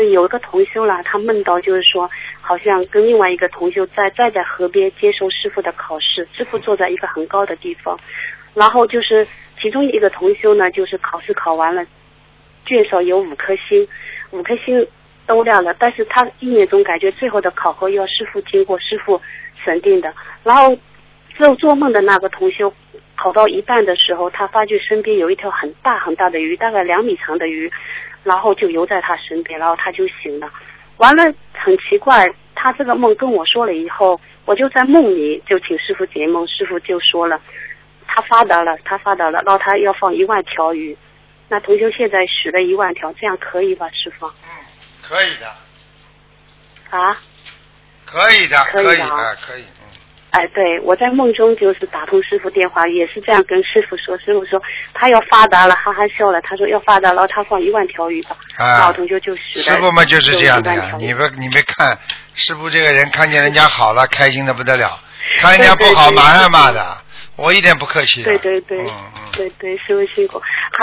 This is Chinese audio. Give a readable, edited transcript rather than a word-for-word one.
有一个同修啦，他梦到就是说，好像跟另外一个同修在河边接受师傅的考试，师傅坐在一个很高的地方，然后就是其中一个同修呢，就是考试考完了，卷上有5颗星都亮了，但是他意念中感觉最后的考核要经过师傅审定的，然后做梦的那个同修考到一半的时候，他发觉身边有一条很大很大的鱼，大概2米长的鱼，然后就游在他身边，然后他就醒了。完了很奇怪，他这个梦跟我说了以后，我就在梦里就请师傅解梦，师傅就说了他发达了，然后他要放1万条鱼。那同修现在许了1万条，这样可以吧，师傅？ 可以的。 啊？ 可以的，可以的，可以。 哎，对，我在梦中就是打通师傅电话，也是这样跟师傅说，师傅说他要发达了，哈哈笑了，他说要发达了，然后他放1万条鱼吧，然后同学就许了。 师傅嘛就是这样的呀，你没看师傅这个人看见人家好了，开心的不得了，看人家不好马上骂的，我一点不客气的。 对，师傅辛苦。